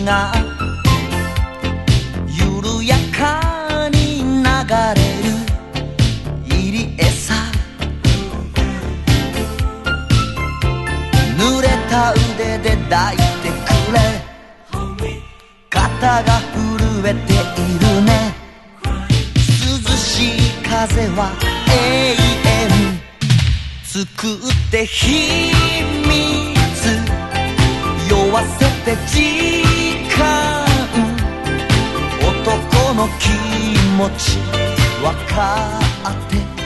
が緩やかに流れる入江さ、濡れた腕で抱いてくれ、肩が震えているね。涼しい風は永遠作って秘密、酔わせて時間、男の気持ち分かって